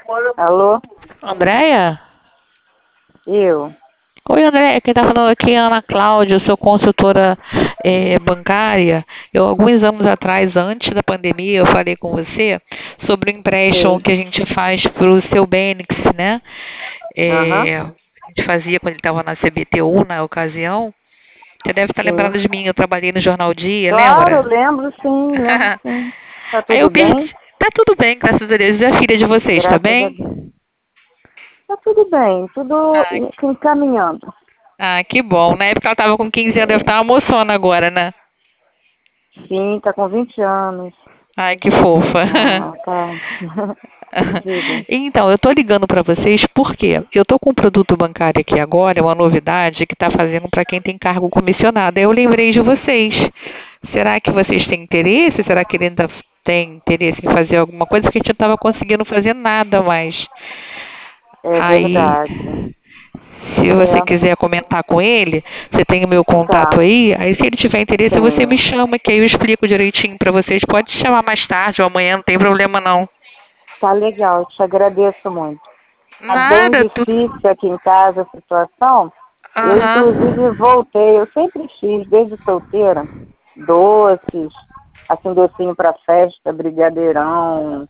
Alô? Andréia? Eu? Oi, Andréia. Quem está falando aqui é a Ana Cláudia. Eu sou consultora bancária. Alguns anos atrás, antes da pandemia, eu falei com você sobre o empréstimo Sei. que a gente faz para o seu Bênix, né? Aham. A gente fazia quando ele estava na CBTU, na ocasião. Você deve estar Sim. lembrando de mim. Eu trabalhei no Jornal Dia, Claro, lembra? lembro sim, lembro sim. Tá Aí tudo eu bem? perdi. Tá tudo bem, graças a Deus. E a filha de vocês, tá Graças a bem? Deus. Tá tudo bem, tudo Ah, encaminhando. que bom. Na época ela estava com 15 anos, deve estar almoçando agora, né? Sim, tá com 20 anos. Ai, que fofa. Ah, tá. Diga. Então, eu estou ligando para vocês porque eu estou com um produto bancário aqui agora, uma novidade que está fazendo para quem tem cargo comissionado. Aí eu lembrei de vocês. Será que vocês têm interesse? Será que ele ainda tem interesse em fazer alguma coisa? Que a gente não estava conseguindo fazer nada mais. É Aí, verdade. se você É, quiser comentar com ele, você tem o meu contato tá. aí. Aí, se ele tiver interesse, você me Tenho. chama, que aí eu explico direitinho para vocês. Pode chamar mais tarde ou amanhã, não tem problema não. Tá legal, te agradeço muito. Tá bem Nada, tudo. difícil aqui em casa a situação. Eu, inclusive, Aham. voltei. Eu sempre fiz, desde solteira, doces, assim, docinho para festa, brigadeirão,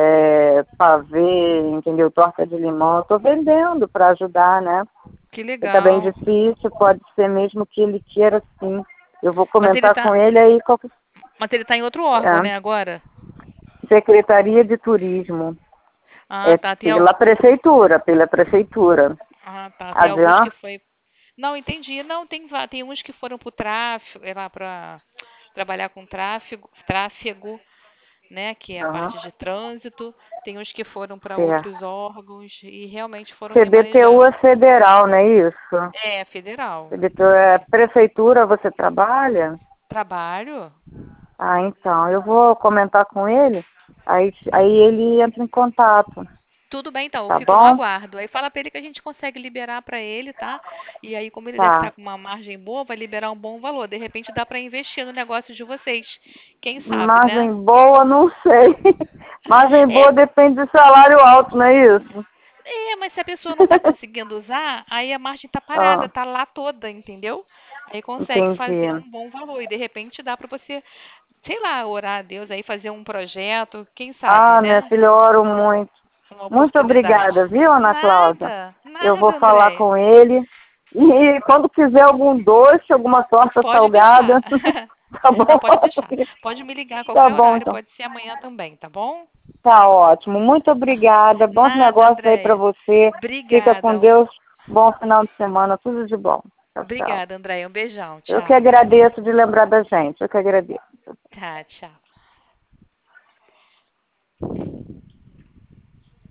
pavê, entendeu? Torta de limão. Estou vendendo para ajudar, né? Que Está bem legal. difícil, pode ser mesmo que ele queira sim. Eu vou Mas ele comentar com tá, ele aí, mas ele tá em outro órgão, né, agora? Secretaria de Turismo. Ah, É tá. pela prefeitura. Ah, tá. Tem alguns Avião? que foi. Não, entendi. Não, tem uns que foram pro tráfego, é lá para trabalhar com tráfego, né, que é a Aham, parte de trânsito. Tem uns que foram para certo. outros órgãos e realmente foram CBTU remanejados. é federal, não é isso? É, federal. CBTU é prefeitura, você trabalha? Trabalho? Ah, então, eu vou comentar com ele, aí ele entra em contato, Tudo bem, então, eu tá fico no bom? aguardo. Aí fala pra ele que a gente consegue liberar pra ele, tá? E aí, como ele deve estar Tá. com uma margem boa, vai liberar um bom valor. De repente dá pra investir no negócio de vocês. Quem sabe, né? Margem boa, não sei. Margem É, boa depende do salário alto, não é isso? mas se a pessoa não tá conseguindo usar, aí a margem tá parada, Ah, tá lá toda, entendeu? Aí consegue fazer entendi. um bom valor. E de repente dá pra você, sei lá, orar a Deus aí, fazer um projeto, quem sabe, Ah, minha né? filha, eu oro muito. Uma Muito oportunidade. obrigada, viu, Ana Cláudia? Nada, Eu vou nada, falar Andréia. com ele. E quando quiser algum doce, alguma torta Pode salgada, deixar. tá bom? Não, pode deixar. Pode me ligar a Tá qualquer bom, horário, então. pode ser amanhã também, tá bom? Tá ótimo. Muito obrigada. Bons Nada, negócios aí pra Andréia. você. Fica com Obrigada. Deus. Bom final de semana. Tudo de bom. Tchau, tchau. Obrigada, Andréia. Um beijão. Eu que Tchau. agradeço de lembrar da gente. Eu que agradeço. Tá, tchau.